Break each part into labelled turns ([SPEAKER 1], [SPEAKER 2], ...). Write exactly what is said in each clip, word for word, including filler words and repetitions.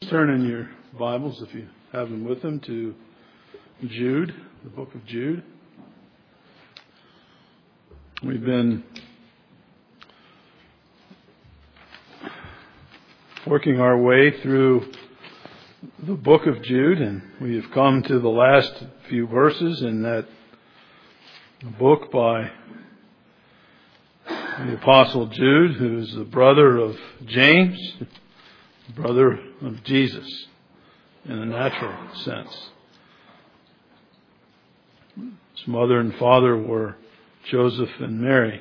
[SPEAKER 1] Turn in your Bibles, if you have them with them, to Jude, the book of Jude. We've been working our way through the book of Jude, and we have come to the last few verses in that book by the Apostle Jude, who is the brother of James, brother of Jesus in a natural sense. His mother and father were Joseph and Mary.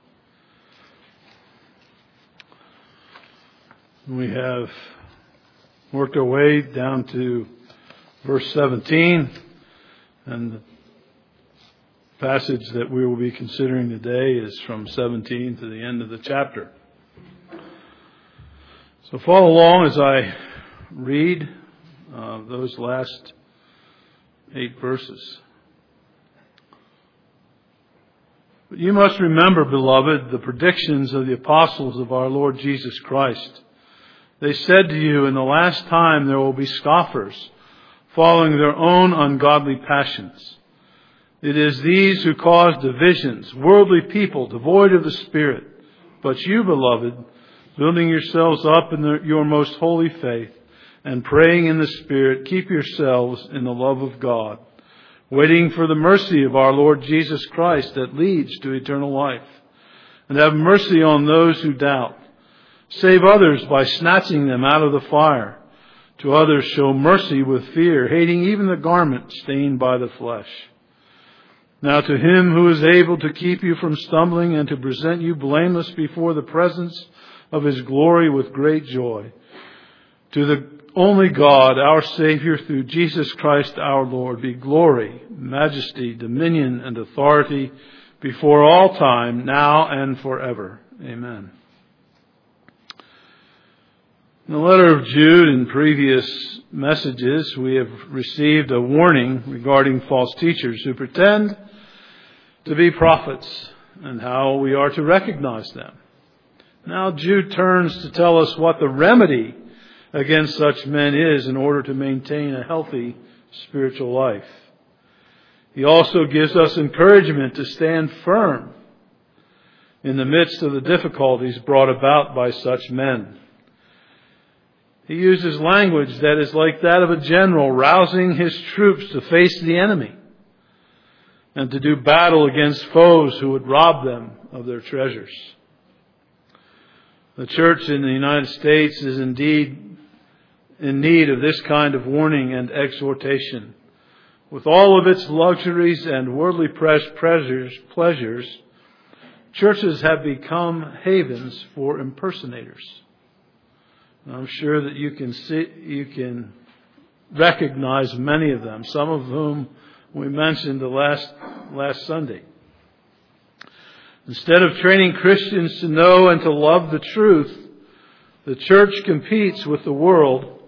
[SPEAKER 1] We have worked our way down to verse seventeen, and the passage that we will be considering today is from seventeen to the end of the chapter. So follow along as I read uh, those last eight verses. But you must remember, beloved, the predictions of the apostles of our Lord Jesus Christ. They said to you, in the last time there will be scoffers, following their own ungodly passions. It is these who cause divisions, worldly people, devoid of the Spirit. But you, beloved, building yourselves up in the, your most holy faith, and praying in the Spirit, keep yourselves in the love of God, waiting for the mercy of our Lord Jesus Christ that leads to eternal life. And have mercy on those who doubt. Save others by snatching them out of the fire. To others show mercy with fear, hating even the garment stained by the flesh. Now to Him who is able to keep you from stumbling and to present you blameless before the presence of His glory with great joy. To the only God, our Savior, through Jesus Christ our Lord, be glory, majesty, dominion, and authority before all time, now and forever. Amen. In the letter of Jude, in previous messages, we have received a warning regarding false teachers who pretend to be prophets and how we are to recognize them. Now Jude turns to tell us what the remedy against such men is in order to maintain a healthy spiritual life. He also gives us encouragement to stand firm in the midst of the difficulties brought about by such men. He uses language that is like that of a general rousing his troops to face the enemy and to do battle against foes who would rob them of their treasures. The church in the United States is indeed in need of this kind of warning and exhortation. With all of its luxuries and worldly pleasures, pleasures, churches have become havens for impersonators. I'm sure that you can see, you can recognize many of them, some of whom we mentioned the last last Sunday. Instead of training Christians to know and to love the truth, the church competes with the world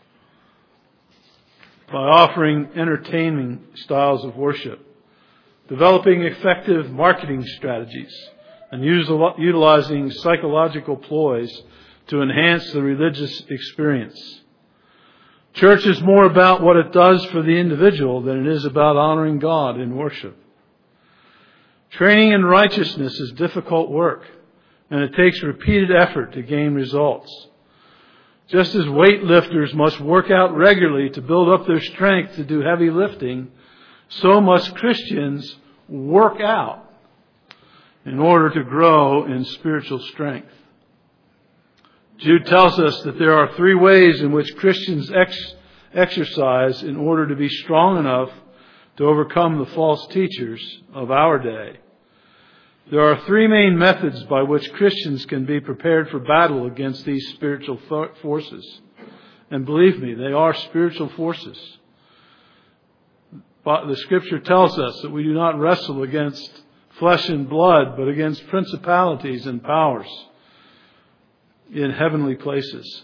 [SPEAKER 1] by offering entertaining styles of worship, developing effective marketing strategies, and utilizing psychological ploys to enhance the religious experience. Church is more about what it does for the individual than it is about honoring God in worship. Training in righteousness is difficult work, and it takes repeated effort to gain results. Just as weightlifters must work out regularly to build up their strength to do heavy lifting, so must Christians work out in order to grow in spiritual strength. Jude tells us that there are three ways in which Christians ex- exercise in order to be strong enough to overcome the false teachers of our day. There are three main methods by which Christians can be prepared for battle against these spiritual forces. And believe me, they are spiritual forces. But the Scripture tells us that we do not wrestle against flesh and blood, but against principalities and powers in heavenly places.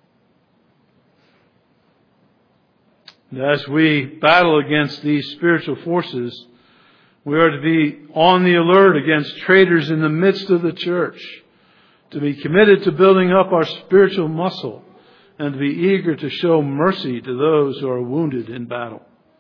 [SPEAKER 1] And as we battle against these spiritual forces, we are to be on the alert against traitors in the midst of the church, to be committed to building up our spiritual muscle and to be eager to show mercy to those who are wounded in battle.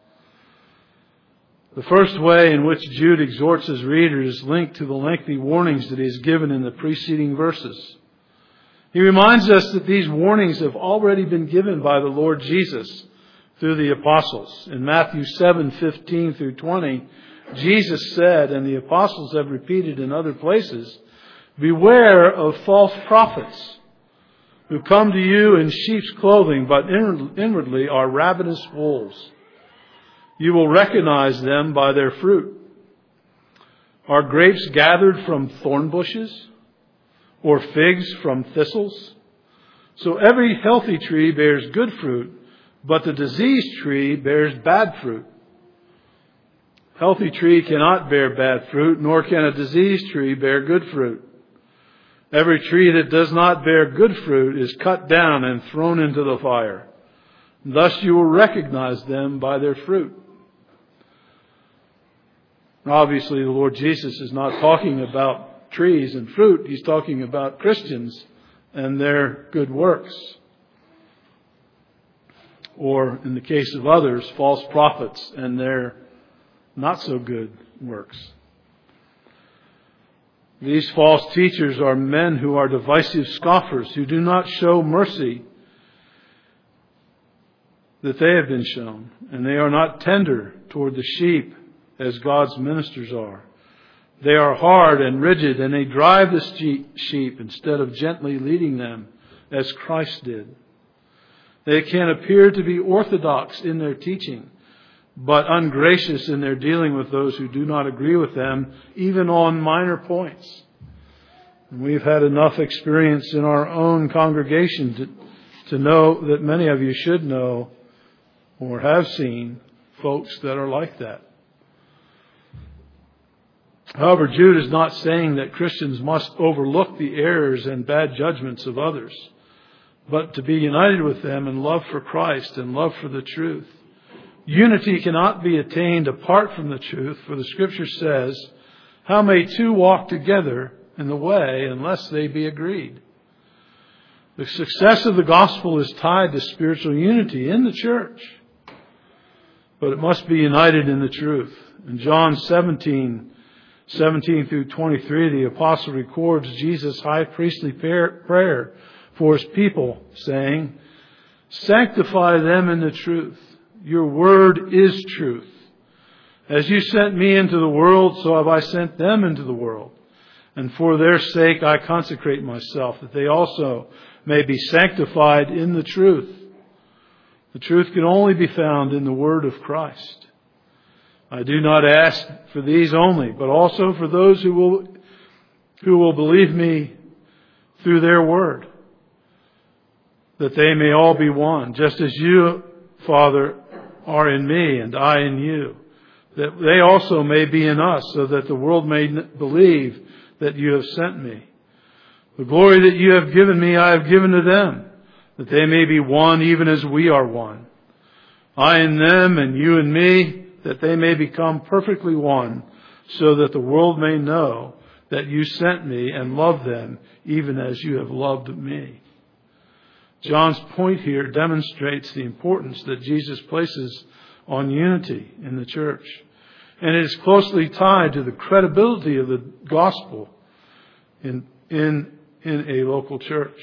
[SPEAKER 1] The first way in which Jude exhorts his readers is linked to the lengthy warnings that he has given in the preceding verses. He reminds us that these warnings have already been given by the Lord Jesus through the apostles. In Matthew seven fifteen through twenty, Jesus said, and the apostles have repeated in other places, "Beware of false prophets who come to you in sheep's clothing, but inwardly are ravenous wolves. You will recognize them by their fruit. Are grapes gathered from thorn bushes, or figs from thistles? So every healthy tree bears good fruit, but the diseased tree bears bad fruit. Healthy tree cannot bear bad fruit, nor can a diseased tree bear good fruit. Every tree that does not bear good fruit is cut down and thrown into the fire. Thus you will recognize them by their fruit." Obviously, the Lord Jesus is not talking about trees and fruit. He's talking about Christians and their good works. Or, in the case of others, false prophets and their not so good works. These false teachers are men who are divisive scoffers, who do not show mercy that they have been shown. And they are not tender toward the sheep as God's ministers are. They are hard and rigid, and they drive the sheep instead of gently leading them as Christ did. They can appear to be orthodox in their teaching, but ungracious in their dealing with those who do not agree with them, even on minor points. And we've had enough experience in our own congregation to, to know that many of you should know or have seen folks that are like that. However, Jude is not saying that Christians must overlook the errors and bad judgments of others, but to be united with them in love for Christ and love for the truth. Unity cannot be attained apart from the truth, for the Scripture says, "How may two walk together in the way unless they be agreed?" The success of the gospel is tied to spiritual unity in the church, but it must be united in the truth. In John seventeen, seventeen through twenty-three, the apostle records Jesus' high priestly prayer for his people, saying, "Sanctify them in the truth. Your word is truth. As you sent me into the world, so have I sent them into the world. And for their sake I consecrate myself, that they also may be sanctified in the truth. The truth can only be found in the word of Christ. I do not ask for these only, but also for those who will, who will believe me through their word, that they may all be one, just as you, Father, are in me and I in you, that they also may be in us, so that the world may believe that you have sent me. The glory that you have given me I have given to them, that they may be one even as we are one. I in them and you in me, that they may become perfectly one, so that the world may know that you sent me and loved them even as you have loved me." John's point here demonstrates the importance that Jesus places on unity in the church. And it is closely tied to the credibility of the gospel in, in, in a local church.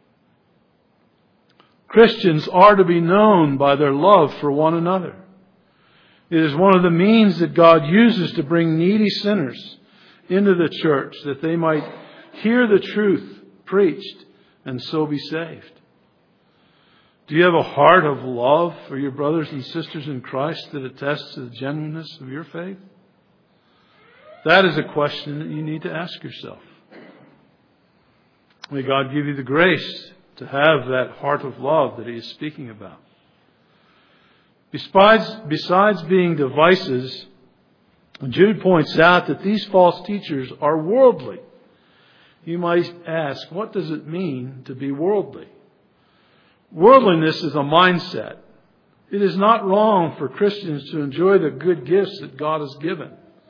[SPEAKER 1] Christians are to be known by their love for one another. It is one of the means that God uses to bring needy sinners into the church, that they might hear the truth preached and so be saved. Do you have a heart of love for your brothers and sisters in Christ that attests to the genuineness of your faith? That is a question that you need to ask yourself. May God give you the grace to have that heart of love that He is speaking about. Besides, besides being devices, Jude points out that these false teachers are worldly. You might ask, what does it mean to be worldly? Worldliness is a mindset. It is not wrong for Christians to enjoy the good gifts that God has given.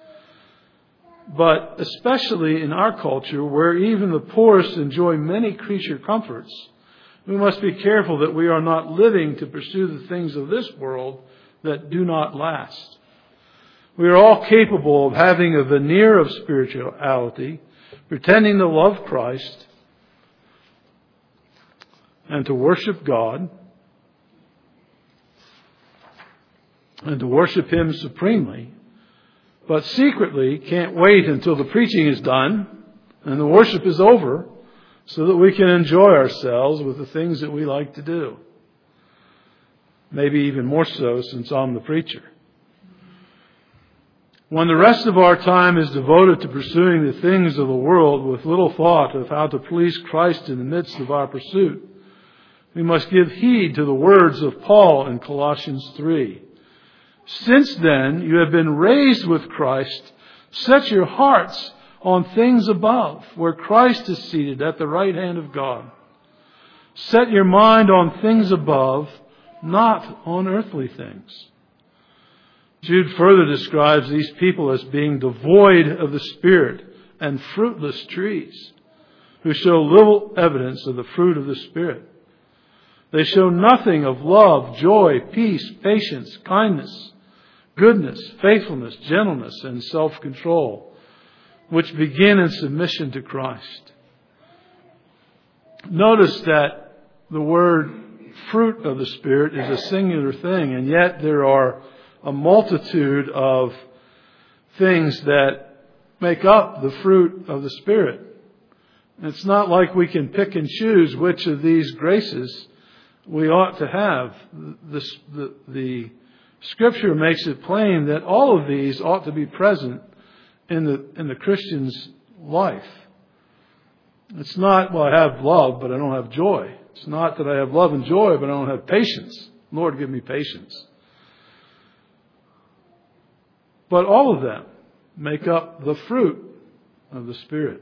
[SPEAKER 1] But especially in our culture, where even the poorest enjoy many creature comforts, We must be careful that we are not living to pursue the things of this world that do not last. We are all capable of having a veneer of spirituality, pretending to love Christ and to worship God and to worship Him supremely, but secretly can't wait until the preaching is done and the worship is over so that we can enjoy ourselves with the things that we like to do. Maybe even more so since I'm the preacher. When the rest of our time is devoted to pursuing the things of the world with little thought of how to please Christ in the midst of our pursuit, we must give heed to the words of Paul in Colossians three. Since then, you have been raised with Christ. Set your hearts on things above, where Christ is seated at the right hand of God. Set your mind on things above, not on earthly things. Jude further describes these people as being devoid of the Spirit and fruitless trees, who show little evidence of the fruit of the Spirit. They show nothing of love, joy, peace, patience, kindness, goodness, faithfulness, gentleness, and self-control, which begin in submission to Christ. Notice that the word fruit of the Spirit is a singular thing, and yet there are a multitude of things that make up the fruit of the Spirit. It's not like we can pick and choose which of these graces we ought to have. The, the, the Scripture makes it plain that all of these ought to be present in the in the Christian's life. It's not, well, I have love, but I don't have joy. It's not that I have love and joy, but I don't have patience. Lord, give me patience. But all of them make up the fruit of the Spirit.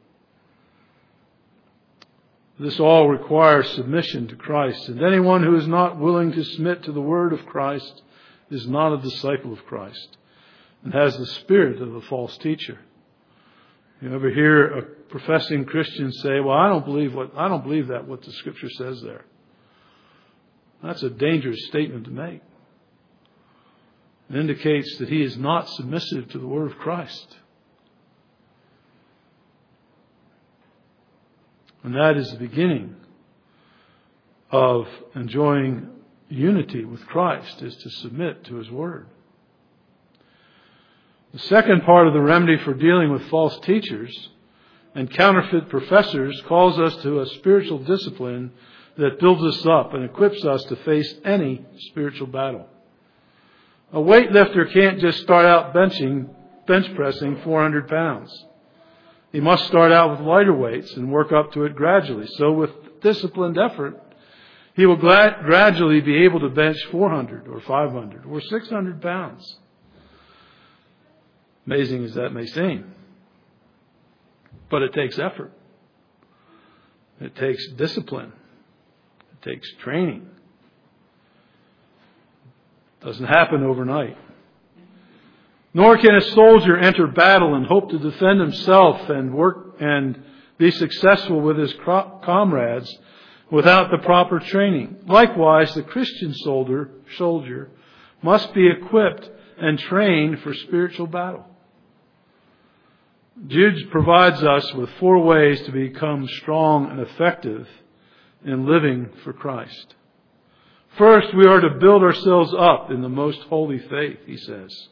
[SPEAKER 1] This all requires submission to Christ. And anyone who is not willing to submit to the word of Christ is not a disciple of Christ and has the spirit of the false teacher. You ever hear a professing Christian say, well, I don't believe what I don't believe that what the Scripture says there. That's a dangerous statement to make. It indicates that he is not submissive to the word of Christ. And that is the beginning of enjoying unity with Christ, is to submit to His Word. The second part of the remedy for dealing with false teachers and counterfeit professors calls us to a spiritual discipline that builds us up and equips us to face any spiritual battle. A weightlifter can't just start out benching, bench pressing four hundred pounds. He must start out with lighter weights and work up to it gradually. So with disciplined effort, he will glad, gradually be able to bench four hundred or five hundred or six hundred pounds. Amazing as that may seem. But it takes effort. It takes discipline. It takes training. It doesn't happen overnight. Nor can a soldier enter battle and hope to defend himself and work and be successful with his comrades without the proper training. Likewise, the Christian soldier, soldier must be equipped and trained for spiritual battle. Jude provides us with four ways to become strong and effective in living for Christ. First, we are to build ourselves up in the most holy faith, he says.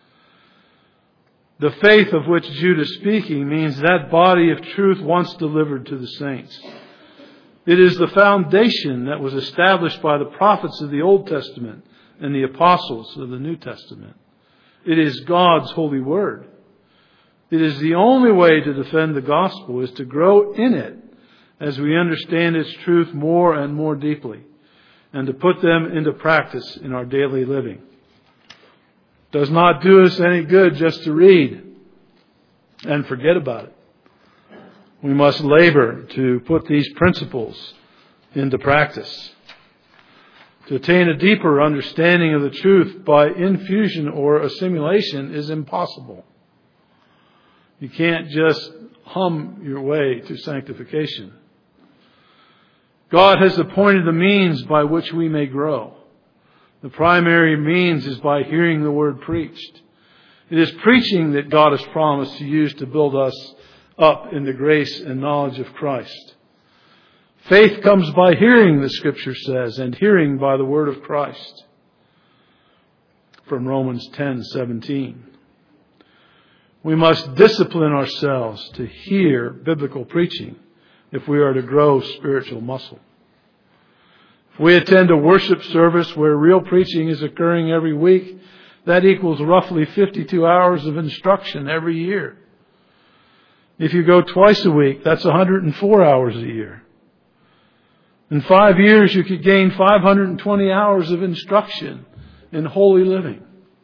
[SPEAKER 1] The faith of which Jude is speaking means that body of truth once delivered to the saints. It is the foundation that was established by the prophets of the Old Testament and the apostles of the New Testament. It is God's holy word. It is the only way to defend the gospel is to grow in it as we understand its truth more and more deeply and to put them into practice in our daily living. It does not do us any good just to read and forget about it. We must labor to put these principles into practice. To attain a deeper understanding of the truth by infusion or assimilation is impossible. You can't just hum your way to sanctification. God has appointed the means by which we may grow. The primary means is by hearing the word preached. It is preaching that God has promised to use to build us up in the grace and knowledge of Christ. Faith comes by hearing, the Scripture says, and hearing by the word of Christ. From Romans ten seventeen. We must discipline ourselves to hear biblical preaching if we are to grow spiritual muscle. If we attend a worship service where real preaching is occurring every week, that equals roughly fifty-two hours of instruction every year. If you go twice a week, that's one hundred four hours a year. In five years, you could gain five hundred twenty hours of instruction in holy living.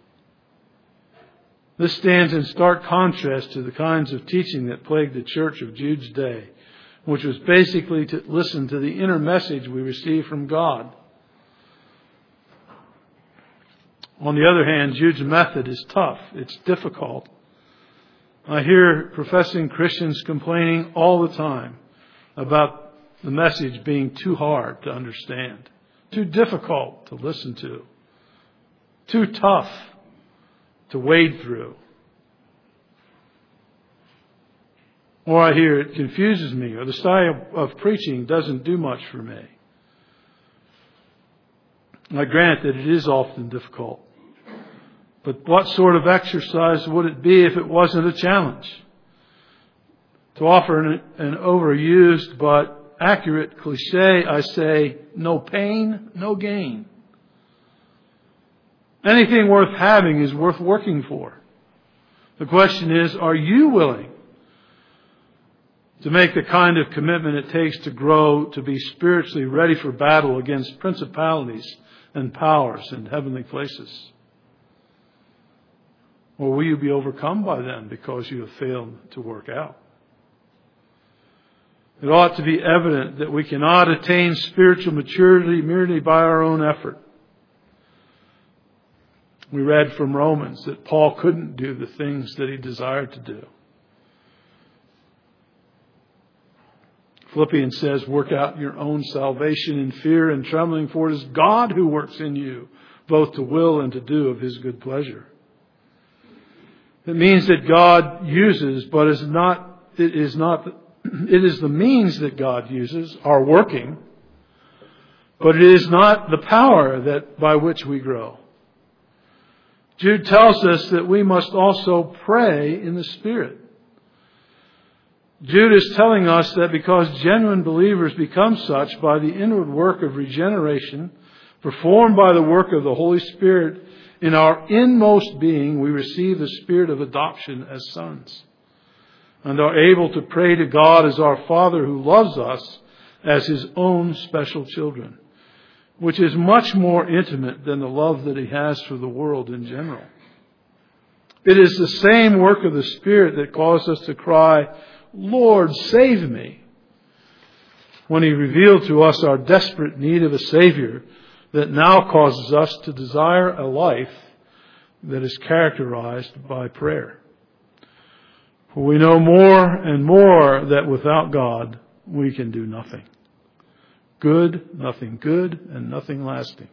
[SPEAKER 1] This stands in stark contrast to the kinds of teaching that plagued the church of Jude's day, which was basically to listen to the inner message we receive from God. On the other hand, Jude's method is tough. It's difficult. I hear professing Christians complaining all the time about the message being too hard to understand, too difficult to listen to, too tough to wade through. Or I hear it confuses me, or the style of preaching doesn't do much for me. I grant that it is often difficult. But what sort of exercise would it be if it wasn't a challenge? To offer an, an overused but accurate cliche, I say, no pain, no gain. Anything worth having is worth working for. The question is, are you willing to make the kind of commitment it takes to grow, to be spiritually ready for battle against principalities and powers in heavenly places? Or will you be overcome by them because you have failed to work out? It ought to be evident that we cannot attain spiritual maturity merely by our own effort. We read from Romans that Paul couldn't do the things that he desired to do. Philippians says, work out your own salvation in fear and trembling, for it is God who works in you, both to will and to do of His good pleasure. It means that God uses, but is not, it is not, it is the means that God uses, our working, but it is not the power that by which we grow. Jude tells us that we must also pray in the Spirit. Jude is telling us that because genuine believers become such by the inward work of regeneration, performed by the work of the Holy Spirit, in our inmost being, we receive the spirit of adoption as sons and are able to pray to God as our Father who loves us as His own special children, which is much more intimate than the love that He has for the world in general. It is the same work of the Spirit that caused us to cry, Lord, save me, when He revealed to us our desperate need of a Savior that now causes us to desire a life that is characterized by prayer. For we know more and more that without God we can do nothing. Good, nothing good, and nothing lasting.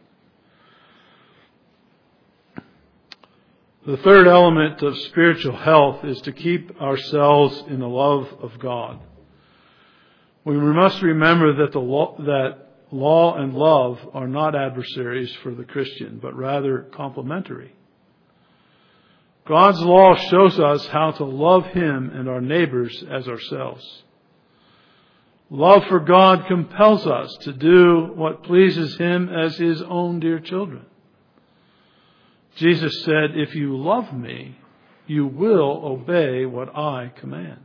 [SPEAKER 1] The third element of spiritual health is to keep ourselves in the love of God. We must remember that the law, that law and love are not adversaries for the Christian, but rather complementary. God's law shows us how to love Him and our neighbors as ourselves. Love for God compels us to do what pleases Him as His own dear children. Jesus said, if you love me, you will obey what I command.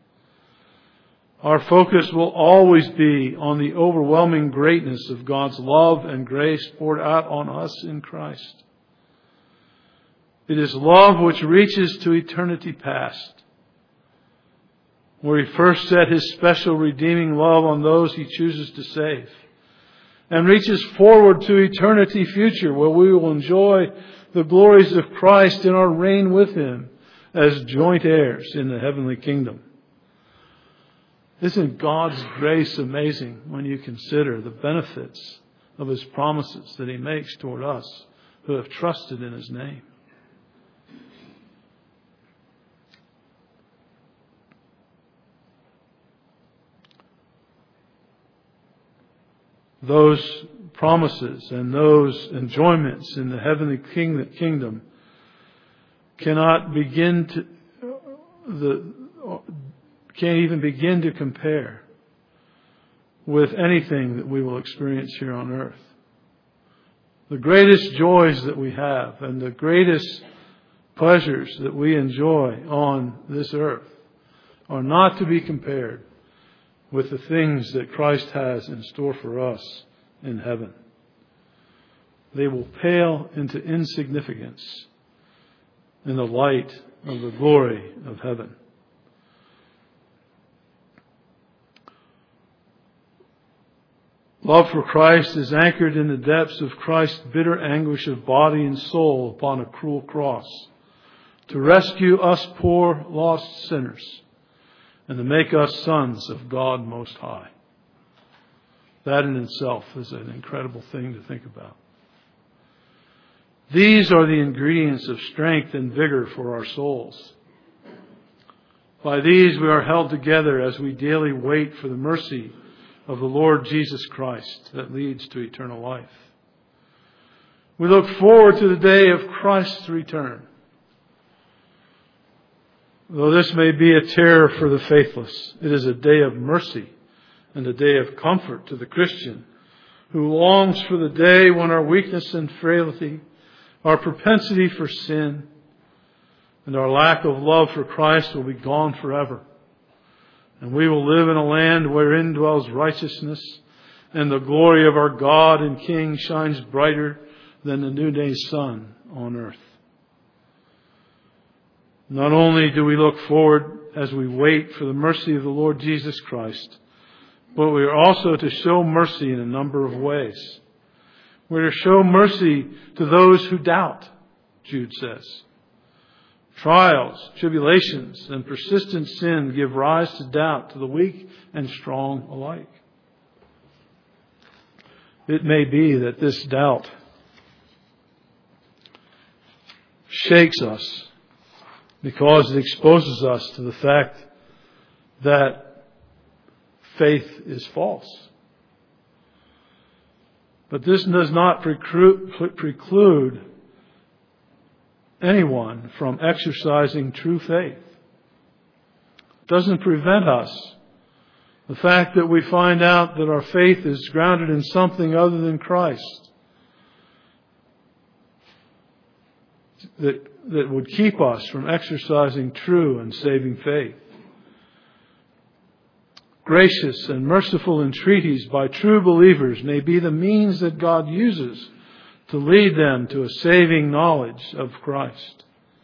[SPEAKER 1] Our focus will always be on the overwhelming greatness of God's love and grace poured out on us in Christ. It is love which reaches to eternity past, where He first set His special redeeming love on those He chooses to save, and reaches forward to eternity future, where we will enjoy the glories of Christ in our reign with Him as joint heirs in the heavenly kingdom. Isn't God's grace amazing when you consider the benefits of His promises that He makes toward us who have trusted in His name? Those promises and those enjoyments in the heavenly kingdom cannot begin to the can't even begin to compare with anything that we will experience here on earth. The greatest joys that we have and the greatest pleasures that we enjoy on this earth are not to be compared with the things that Christ has in store for us in heaven. They will pale into insignificance in the light of the glory of heaven. Love for Christ is anchored in the depths of Christ's bitter anguish of body and soul upon a cruel cross to rescue us poor, lost sinners and to make us sons of God Most High. That in itself is an incredible thing to think about. These are the ingredients of strength and vigor for our souls. By these we are held together as we daily wait for the mercy of the Lord Jesus Christ that leads to eternal life. We look forward to the day of Christ's return. Though this may be a terror for the faithless, it is a day of mercy and a day of comfort to the Christian who longs for the day when our weakness and frailty, our propensity for sin, and our lack of love for Christ will be gone forever. And we will live in a land wherein dwells righteousness, and the glory of our God and King shines brighter than the noonday sun on earth. Not only do we look forward as we wait for the mercy of the Lord Jesus Christ, but we are also to show mercy in a number of ways. We're to show mercy to those who doubt, Jude says. Trials, tribulations, and persistent sin give rise to doubt to the weak and strong alike. It may be that this doubt shakes us because it exposes us to the fact that faith is false. But this does not preclude anyone from exercising true faith. It doesn't prevent us. The fact that we find out that our faith is grounded in something other than Christ, that, that would keep us from exercising true and saving faith. Gracious and merciful entreaties by true believers may be the means that God uses to lead them to a saving knowledge of Christ.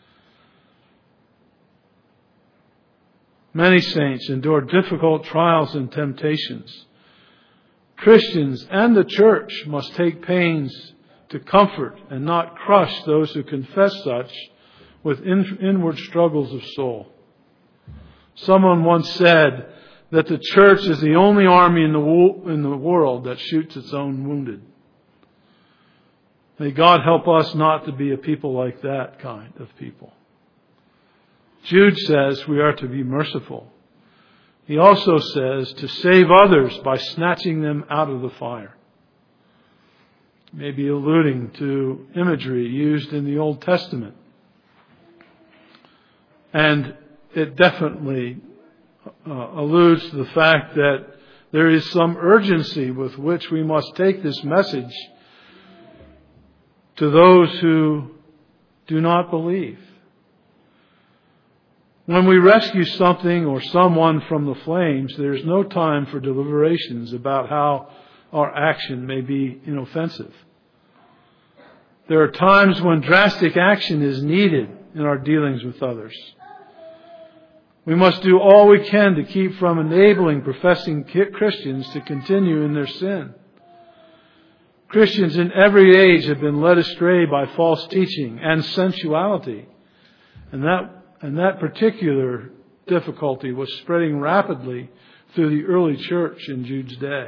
[SPEAKER 1] Many saints endure difficult trials and temptations. Christians and the church must take pains to comfort and not crush those who confess such with in- inward struggles of soul. Someone once said that the church is the only army in the, wo- in the world that shoots its own wounded. May God help us not to be a people like that kind of people. Jude says we are to be merciful. He also says to save others by snatching them out of the fire. Maybe alluding to imagery used in the Old Testament. And it definitely uh, alludes to the fact that there is some urgency with which we must take this message to those who do not believe. When we rescue something or someone from the flames, there is no time for deliberations about how our action may be inoffensive. There are times when drastic action is needed in our dealings with others. We must do all we can to keep from enabling professing Christians to continue in their sin. Christians in every age have been led astray by false teaching and sensuality. And that, and that particular difficulty was spreading rapidly through the early church in Jude's day.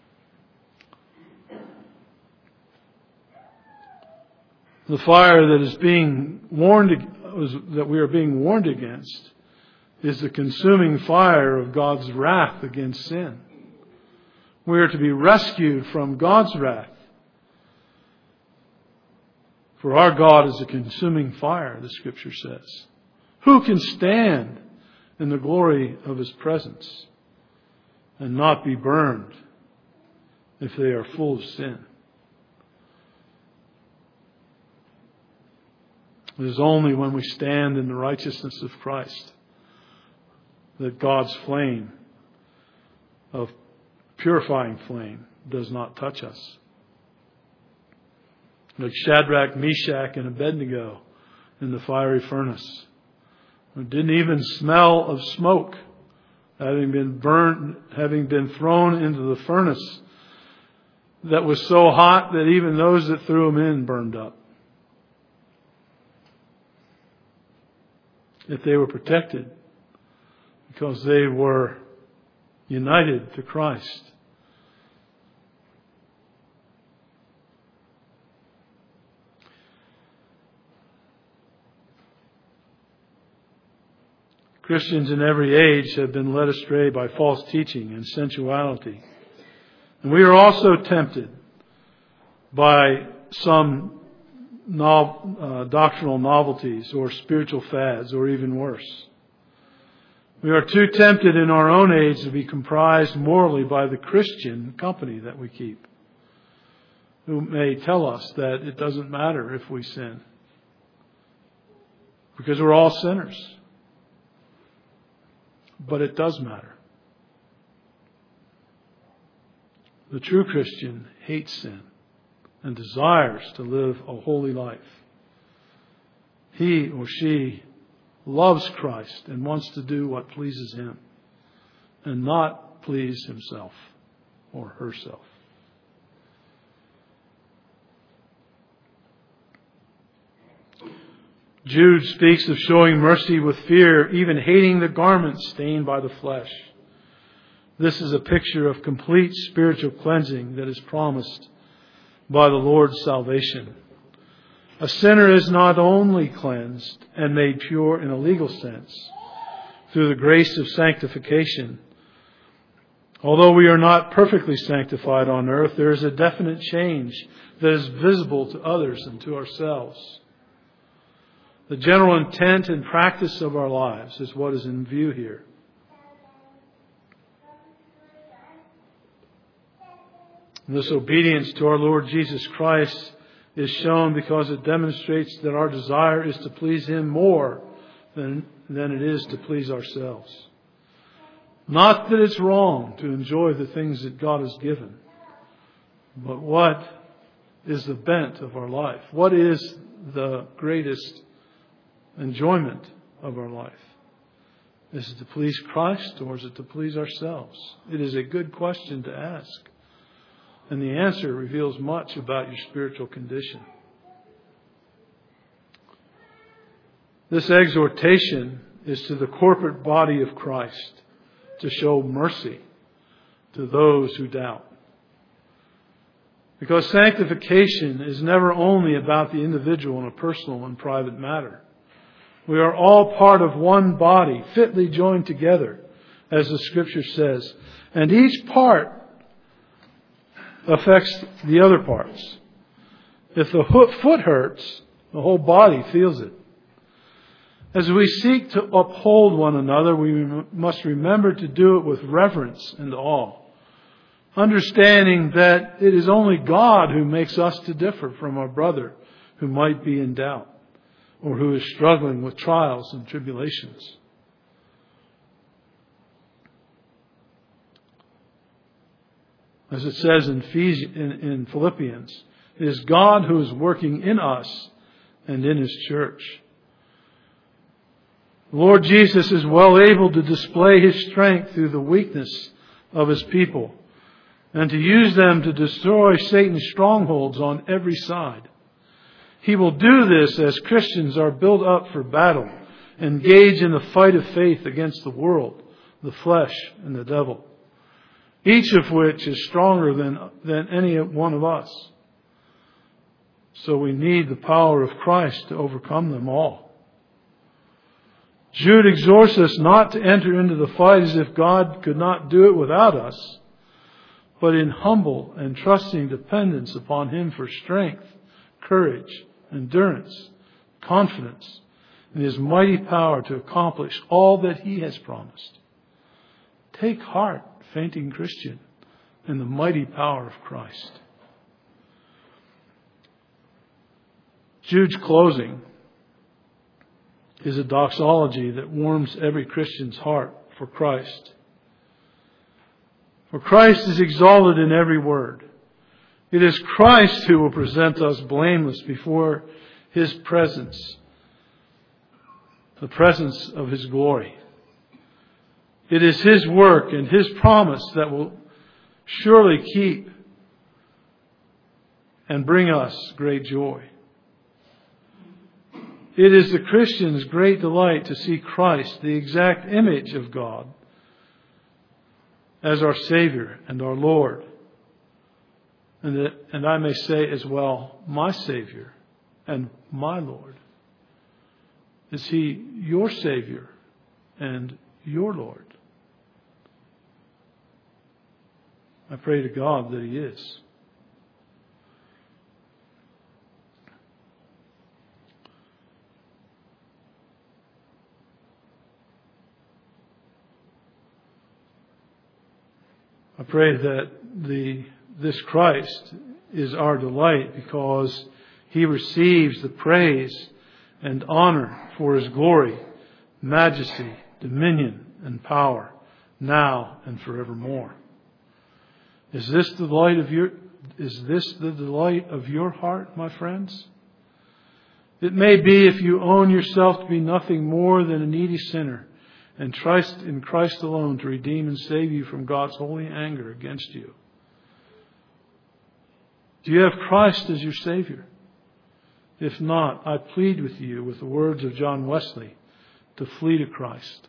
[SPEAKER 1] The fire that is being warned, that we are being warned against, is the consuming fire of God's wrath against sin. We are to be rescued from God's wrath. For our God is a consuming fire, the Scripture says. Who can stand in the glory of His presence and not be burned if they are full of sin? It is only when we stand in the righteousness of Christ that God's flame, of purifying flame, does not touch us. Like Shadrach, Meshach, and Abednego in the fiery furnace, who didn't even smell of smoke, having been burned, having been thrown into the furnace that was so hot that even those that threw them in burned up. Yet they were protected because they were united to Christ. Christians in every age have been led astray by false teaching and sensuality. And we are also tempted by some no, uh, doctrinal novelties or spiritual fads, or even worse. We are too tempted in our own age to be comprised morally by the Christian company that we keep, who may tell us that it doesn't matter if we sin, because we're all sinners. But it does matter. The true Christian hates sin and desires to live a holy life. He or she loves Christ and wants to do what pleases Him and not please himself or herself. Jude speaks of showing mercy with fear, even hating the garment stained by the flesh. This is a picture of complete spiritual cleansing that is promised by the Lord's salvation. A sinner is not only cleansed and made pure in a legal sense through the grace of sanctification. Although we are not perfectly sanctified on earth, there is a definite change that is visible to others and to ourselves. The general intent and practice of our lives is what is in view here. And this obedience to our Lord Jesus Christ is shown because it demonstrates that our desire is to please Him more than, than it is to please ourselves. Not that it's wrong to enjoy the things that God has given, but what is the bent of our life? What is the greatest enjoyment of our life? Is it to please Christ, or is it to please ourselves? It is a good question to ask. And the answer reveals much about your spiritual condition. This exhortation is to the corporate body of Christ to show mercy to those who doubt. Because sanctification is never only about the individual in a personal and private matter. We are all part of one body, fitly joined together, as the Scripture says. And each part affects the other parts. If the foot hurts, the whole body feels it. As we seek to uphold one another, we must remember to do it with reverence and awe, understanding that it is only God who makes us to differ from our brother who might be in doubt or who is struggling with trials and tribulations. As it says in, in Philippians, it is God who is working in us and in His church. The Lord Jesus is well able to display His strength through the weakness of His people and to use them to destroy Satan's strongholds on every side. He will do this as Christians are built up for battle, engage in the fight of faith against the world, the flesh, and the devil. each of which is stronger than, than any one of us. So we need the power of Christ to overcome them all. Jude exhorts us not to enter into the fight as if God could not do it without us, but in humble and trusting dependence upon Him for strength, courage, endurance, confidence, and His mighty power to accomplish all that He has promised. Take heart, fainting Christian, in the mighty power of Christ. Jude's closing is a doxology that warms every Christian's heart for Christ. For Christ is exalted in every word. It is Christ who will present us blameless before His presence, the presence of His glory. It is His work and His promise that will surely keep and bring us great joy. It is the Christian's great delight to see Christ, the exact image of God, as our Savior and our Lord. And, that, and I may say as well, my Savior and my Lord. Is He your Savior and your Lord? I pray to God that He is. I pray that the this Christ is our delight because He receives the praise and honor for His glory, majesty, dominion, and power, now and forevermore. Is this the delight of your is this the delight of your heart, my friends? It may be if you own yourself to be nothing more than a needy sinner, and trust in Christ alone to redeem and save you from God's holy anger against you. Do you have Christ as your Savior? If not, I plead with you with the words of John Wesley to flee to Christ.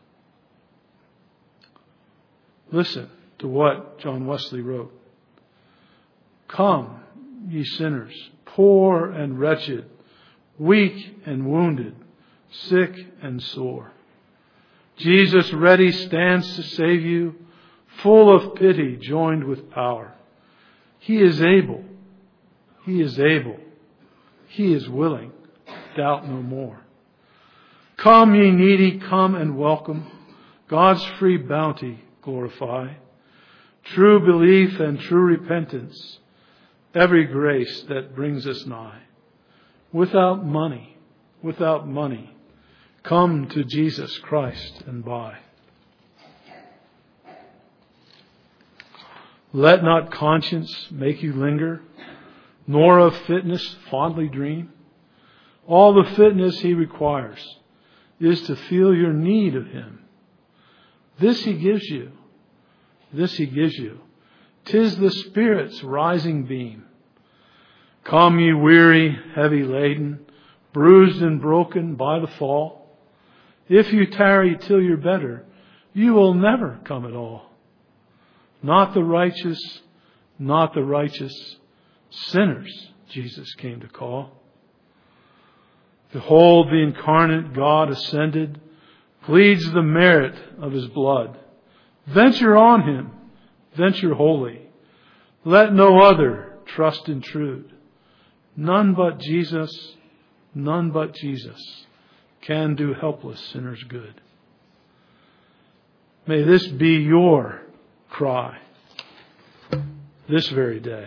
[SPEAKER 1] Listen to what John Wesley wrote. Come, ye sinners, poor and wretched, weak and wounded, sick and sore. Jesus ready stands to save you, full of pity joined with power. He is able. He is able. He is willing. Doubt no more. Come, ye needy, come and welcome. God's free bounty glorify. True belief and true repentance, every grace that brings us nigh. Without money, without money, come to Jesus Christ and buy. Let not conscience make you linger, nor of fitness fondly dream. All the fitness He requires is to feel your need of Him. This He gives you. This He gives you. 'Tis the Spirit's rising beam. Come, ye weary, heavy laden, bruised and broken by the fall. If you tarry till you're better, you will never come at all. Not the righteous, not the righteous, sinners Jesus came to call. Behold, the incarnate God ascended, pleads the merit of His blood. Venture on Him, venture wholly. Let no other trust intrude. None but Jesus, none but Jesus can do helpless sinners good. May this be your cry this very day.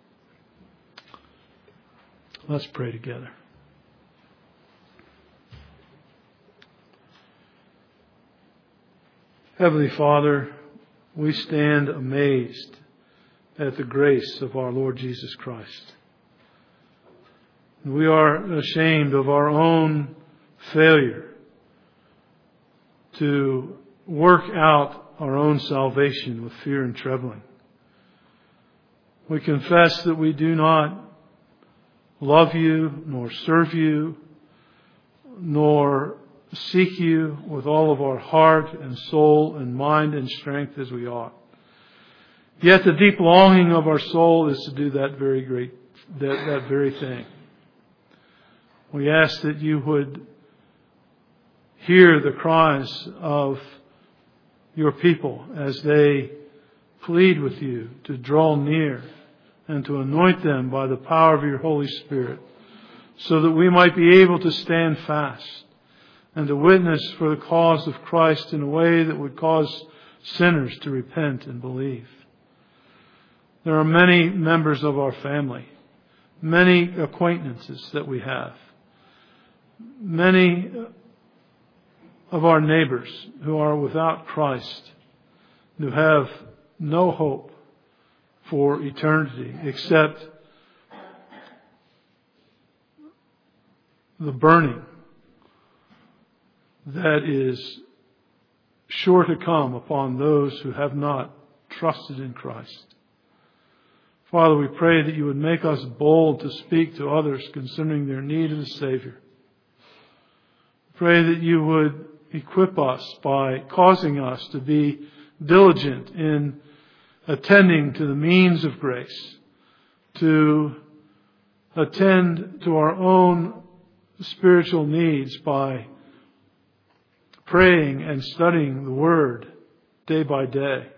[SPEAKER 1] Let's pray together. Heavenly Father, we stand amazed at the grace of our Lord Jesus Christ. We are ashamed of our own failure to work out our own salvation with fear and trembling. We confess that we do not love you, nor serve you, nor seek you with all of our heart and soul and mind and strength as we ought. Yet the deep longing of our soul is to do that very great, that, that very thing. We ask that you would hear the cries of your people as they plead with you to draw near and to anoint them by the power of your Holy Spirit, so that we might be able to stand fast and to witness for the cause of Christ in a way that would cause sinners to repent and believe. There are many members of our family, many acquaintances that we have, many of our neighbors who are without Christ, who have no hope for eternity except the burning that is sure to come upon those who have not trusted in Christ. Father, we pray that you would make us bold to speak to others concerning their need of a Savior. Pray that you would equip us by causing us to be diligent in attending to the means of grace, to attend to our own spiritual needs by praying and studying the Word day by day.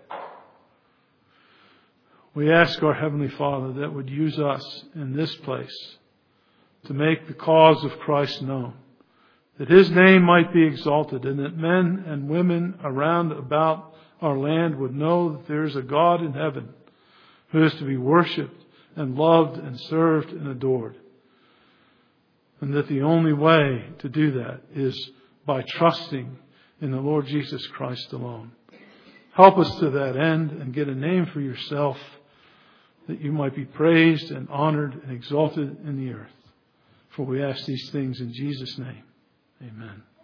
[SPEAKER 1] We ask our Heavenly Father that would use us in this place to make the cause of Christ known, that His name might be exalted, and that men and women around about our land would know that there is a God in heaven who is to be worshipped and loved and served and adored. And that the only way to do that is by trusting in the Lord Jesus Christ alone. Help us to that end and get a name for yourself, that you might be praised and honored and exalted in the earth. For we ask these things in Jesus' name. Amen.